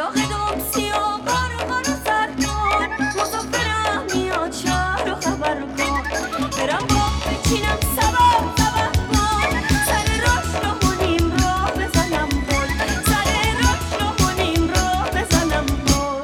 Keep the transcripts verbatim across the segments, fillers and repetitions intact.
کلاغ دم سیاه قارقار و سرکن، مسافرم میاد شهر رو خبر کن. برم باغ بچینم سبب سبب کن، سر راش رو کنیم راه بزنم گل، سر راش رو کنیم راه بزنم گل.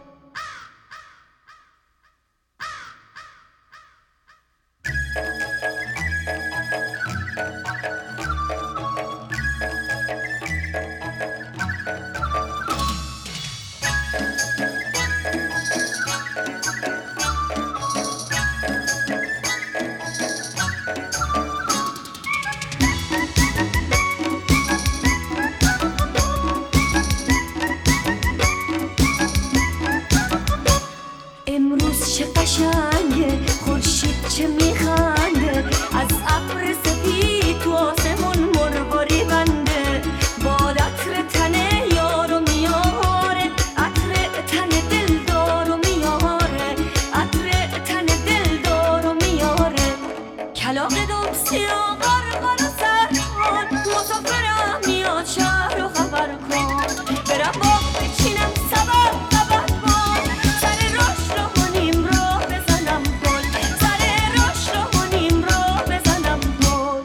امروز چه قشنگه، خورشید چه میخنده، از ابر سپید تو آسمون مرواری بنده. باد عطر تن یارو میاره، عطر تن دلدارو میاره، عطر تن دلدارو میاره. کلاغ دم سیاه قارقار و سرکن، مسافرم میاد شهر رو خبر کن. برم باغ بچینم سبب سبب کن، سر راش رو کنیم راه بزنم گل، سر راش رو کنیم راه بزنم گل.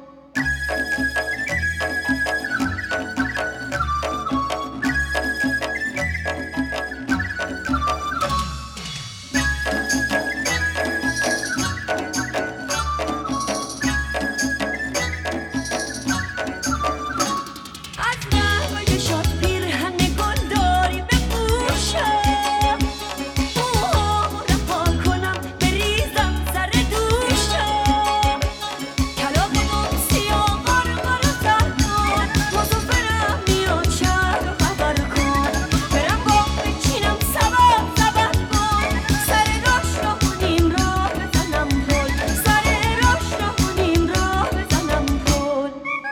از رنگای شاد پیرهن گل داری بپوشم، موهامو رها کنم بریزم سر دوشم. کلاغ دم سیاه قارقار و سرکن، مسافرم میاد شهر رو خبر کن. برم باغ بچینم سبب سبب کن، سر راش رو کنیم راه بزنم گل، سر راش رو کنیم راه بزنم گل.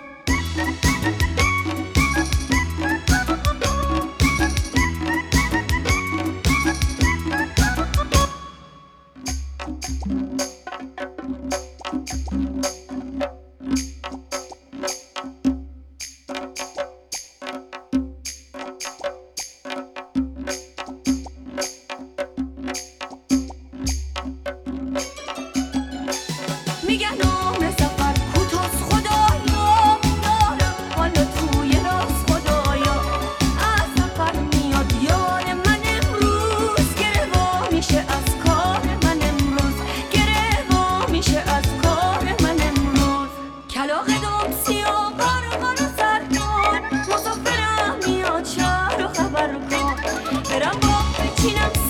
میگن عمر سفر کوتاست خدایا، میارم حالا توی راست خدایا. از سفر میاد یار من امروز، گره وا میشه از کار من امروز، گره وا میشه از کار من امروز. کلاغ دم سیاه قارقار و سرکن، مسافرم میاد شهر رو خبر کن. برم باغ بچینم